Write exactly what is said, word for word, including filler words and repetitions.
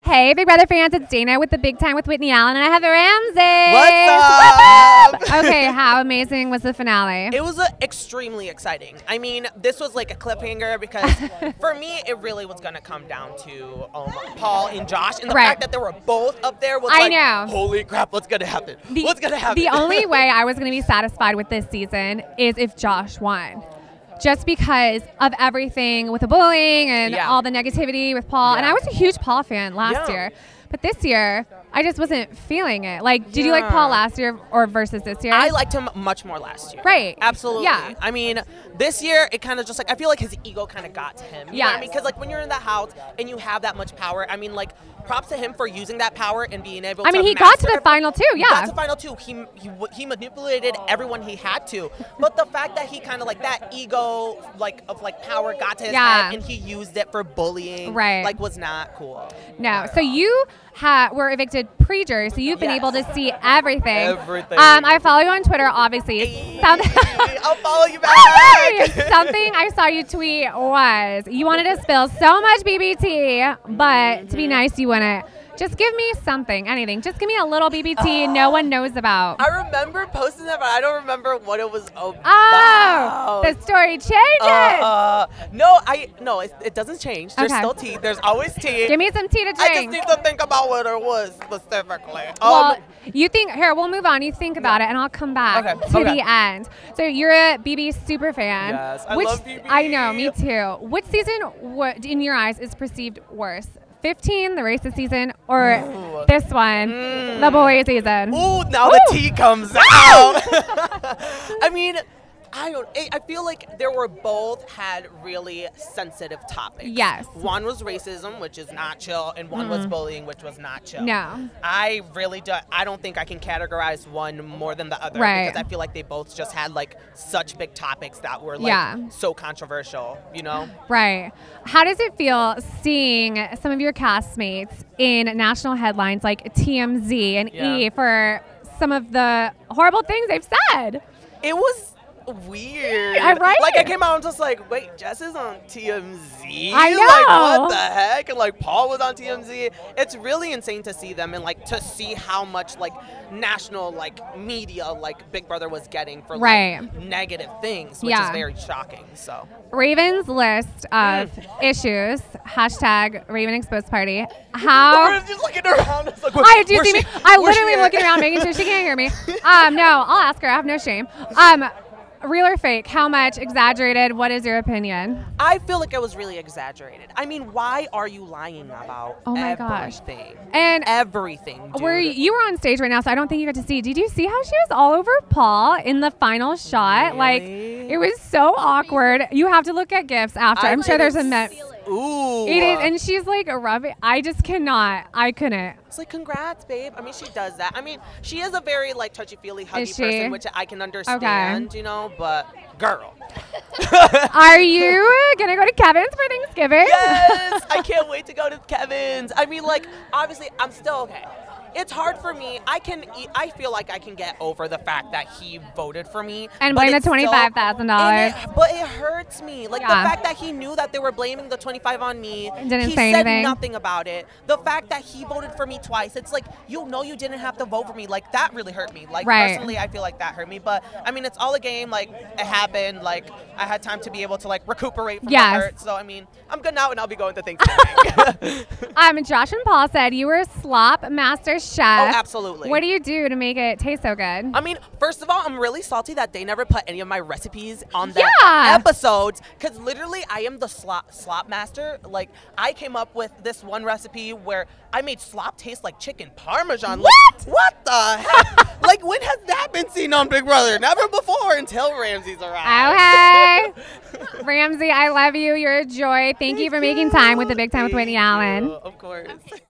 Hey, Big Brother fans, it's Dana with the Big Time with Whitney Allen, and I have Ramsey. What's up? Okay, how amazing was the finale? It was uh, extremely exciting. I mean, this was like a cliffhanger because for me, it really was going to come down to um, Paul and Josh. And the Right. fact that they were both up there was I like, know. holy crap, what's going to happen? The, what's going to happen? The only way I was going to be satisfied with this season is if Josh won. Just because of everything with the bullying and Yeah. all the negativity with Paul. And Yeah. I was a huge Paul fan last Yeah. year. But this year, I just wasn't feeling it. Like, did you like Yeah. Paul last year or versus this year? I liked him much more last year. Right. Absolutely. Yeah. I mean, this year, it kind of just like, I feel like his ego kind of got to him. You know what I Yes. mean? Because, like, when you're in the house and you have that much power, I mean, like, props to him for using that power and being able I to mean, he got to master the final too, He yeah. got to the final two. He, he, w- he manipulated everyone he had to. But the fact that he kind of, like, that ego, like, of, like, power got to his Yeah. head and he used it for bullying, Right. like, was not cool. No. So you ha- were evicted pre-jury, so you've been Yes. able to see everything. Everything. Um, I follow you on Twitter, obviously. Hey, Some- I'll follow you back. Hey! Something I saw you tweet was you wanted to spill so much B B T, but to be nice, you wouldn't. Just give me something, anything. Just give me a little B B T no one knows about. I remember posting that, but I don't remember what it was about. Oh, the story changes. Uh, no, I no, it, it doesn't change. There's Okay. still tea. There's always tea. Give me some tea to I just drink. need to think about what it was specifically. Well, Um, you think here. We'll move on. You think about it, and I'll come back Okay, to okay. the end. So you're a B B super fan. Yes, I Which, love B B. I know, me too. Which season, what in your eyes, is perceived worse? fifteen, the racist season, or Ooh. this one, Mm. the boy season? Ooh, now Ooh. the tea comes out. I mean, I don't. I I feel like there were both had really sensitive topics. Yes. One was racism, which is not chill, and one was bullying, which was not chill. No. I really do. I don't think I can categorize one more than the other Right. because I feel like they both just had like such big topics that were like Yeah. so controversial. You know. Right. How does it feel seeing some of your castmates in national headlines like T M Z and Yeah. E for some of the horrible things they've said? It was weird. I- right? Like I came out and just like, wait, Jess is on T M Z. I Like know. what the heck? And like Paul was on T M Z. It's really insane to see them and like to see how much like national like media like Big Brother was getting for like Right. negative things, which Yeah. is very shocking. So Raven's list of issues, hashtag Raven Exposed Party. we're How? just looking around. It's like, I do where's see me. she- I where's she literally am at? looking around making sure she can't hear me. Um, no, I'll ask her. I have no shame. Um, real or fake? How much? Exaggerated? What is your opinion? I feel like it was really exaggerated. I mean, why are you lying about Oh my gosh. everything? And Everything, dude. were you, you were on stage right now, so I don't think you got to see. Did you see how she was all over Paul in the final shot? Like, Really? it was so awkward. You have to look at gifs after. I I'm sure there's a didn't met. Ooh. It is, and she's like rubbing. I just cannot. I couldn't. It's like, congrats, babe. I mean, she does that. I mean, she is a very, like, touchy-feely, huggy Is she? person, which I can understand, you know, but girl. Are you gonna go to Kevin's for Thanksgiving? Yes! I can't wait to go to Kevin's. I mean, like, obviously, I'm still okay. It's hard for me. I can. e- I feel like I can get over the fact that he voted for me. And but blame the it's still- twenty-five thousand dollars. and it- But it hurts me. Like Yeah. the fact that he knew that they were blaming the twenty-five on me. Didn't he say said anything. nothing about it. The fact that he voted for me twice. It's like, you know, you didn't have to vote for me. Like that really hurt me. Like Right. personally, I feel like that hurt me. But I mean, it's all a game. Like it happened. Like I had time to be able to like recuperate from Yes. the hurt. So I mean, I'm good now, and I'll be going to Thanksgiving. Um, Josh and Paul said you were a slop master Oh, chef. absolutely. What do you do to make it taste so good? I mean, first of all, I'm really salty that they never put any of my recipes on the Yeah. episodes because literally I am the slop, slop master. Like, I came up with this one recipe where I made slop taste like chicken parmesan. What? Like, what the heck? Like, when has that been seen on Big Brother? Never before until Ramsey's arrived. Okay. Ramsey, I love you. You're a joy. Thank you for making time with the Big Time with Whitney Allen. Of course.